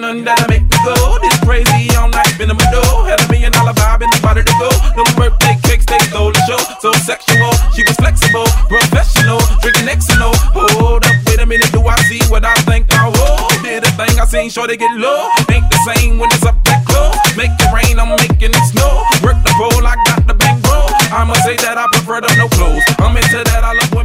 nothing that'll make me go. This crazy all night, been in my door. Had $1 million vibe in the body to go. No birthday cakes, they stole the show. So sexual, she was flexible, professional, drinking Xano. Hold up, wait a minute, do I see what I think I will? Did a thing I seen, sure they get low. Ain't the same when it's up that close. Make it rain, I'm making it snow. Work the pole, I got the bankroll. I must say that I prefer the no clothes. I'm into that, I love